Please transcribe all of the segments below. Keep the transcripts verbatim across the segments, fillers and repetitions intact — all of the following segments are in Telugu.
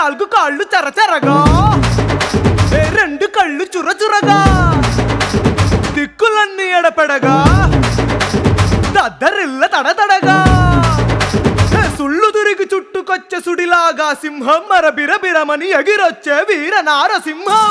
నాలుగు కాళ్ళు చరచరగా రెండు కళ్ళు చురచురగా దిక్కులన్నీ ఎడపెడగా దద్దరిల్ల తడతడగా సుళ్ళు తిరిగి చుట్టుకొచ్చే సుడిలాగా సింహం మర బిరబిరమని ఎగిరొచ్చే వీర నారసింహం.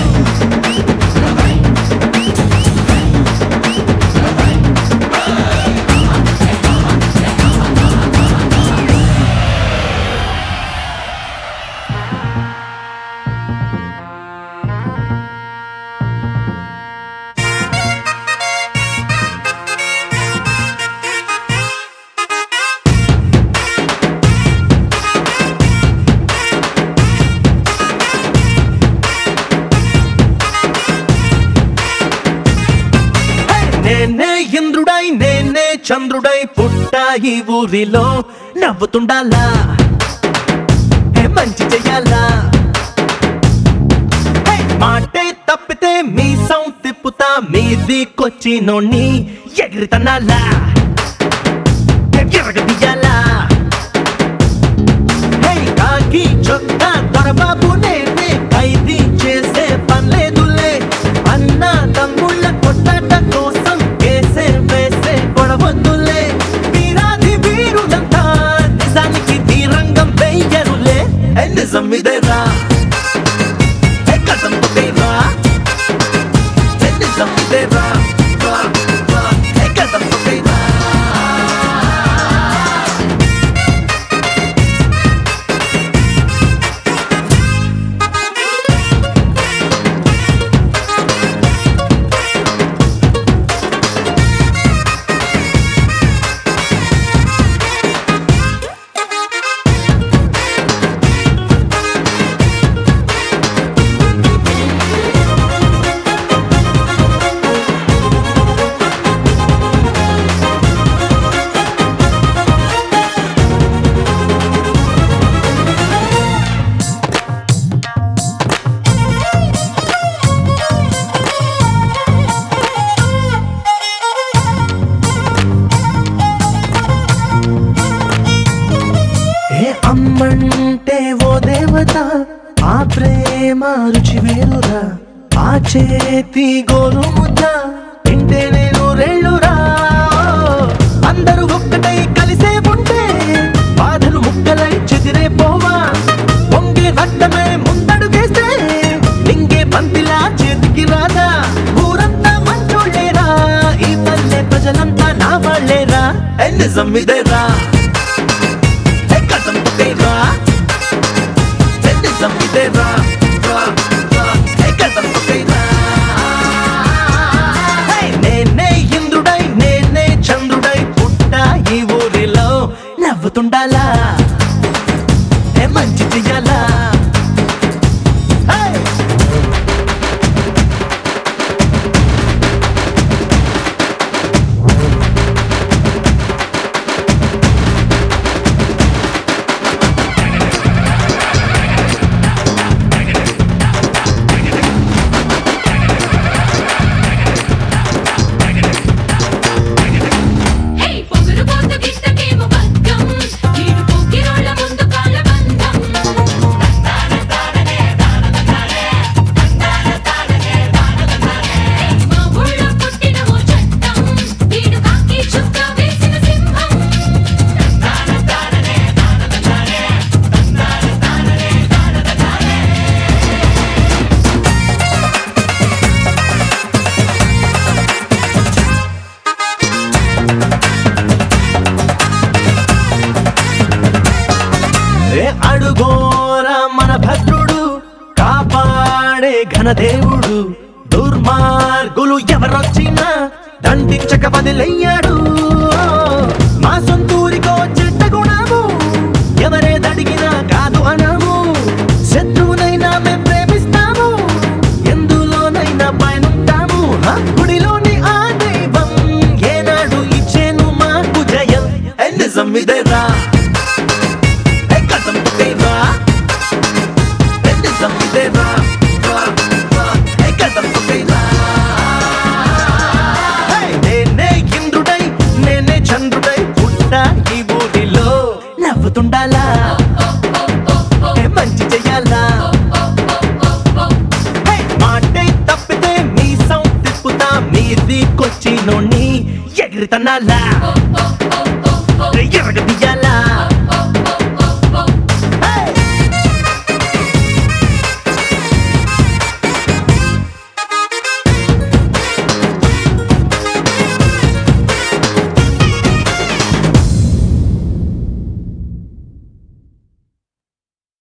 నేనే ఇంద్రుడై నేనే చంద్రుడై పుట్టా ఈ ఊరిలో నవ్వుతుండాలా మంచి చెయ్యాలా మాటే తప్పితే మీ సౌండ్ తిప్పుతా మీదికొచ్చి నోణ్ణి ఎగిరితనాలా ఎగరగదీయాలా కాకి చొక్కా దొరబాబు నేనే ఖైదీ చేసే పనిలేదులే అన్న తమ్ముళ్ళ కొట్టాట కోసం వేసే వేసే గొడవద్దులే వీరాది వీరుడంతా నిజానికి వీరంగం వెయ్యరులే నిజం ఇదేరా కథం పొదేరా నిజం ఇదేరా కథం పొదేరా. అమ్మంటే ఓ దేవత ఆ ప్రేమ రుచి వేరురా ఆ చేతి గోరు ముద్ద తింటే నేను రెళ్ళురా అందరూ ఒక్కటై కలిసే ఉంటే బాధలు ముక్కలై చెదిరే పోవా పొంగే రక్తమే ముందడుగేస్తే నింగే పంపిలా చేతికి రాదా ఊరంతా మంచోళ్ళేరా ఈ పల్లె ప్రజలంతా నా వాళ్ళేరా నిజం ఇదేరా నేనే ఇంద్రుడై నేనే చంద్రుడై పుట్టా ఈ ఊరిలో నవ్వుతుండాలా మంచి చెయ్యాలా. అడుగోరా మన భద్రుడు కాపాడే ఘనదేవుడు దుర్మార్గులు ఎవరొచ్చినా దండించక వదిలయ్యాడు మా సొంతూరికో చెడ్డ గుణము ఎవరేదడిగినా కాదు అనము శత్రువునైనా మేం ప్రేమిస్తాము ఎందులోనైనా పయనుంటాము గుడిలోని ఆ దైవం ఏనాడు ఇచ్చేను మాకు జయం నిజం ఇదేరా నేనే ఇంద్రుడై నేనే చంద్రుడై పుట్టా కొచ్చినోణ్ణి ఎగిరితన్నాలా ఎరగది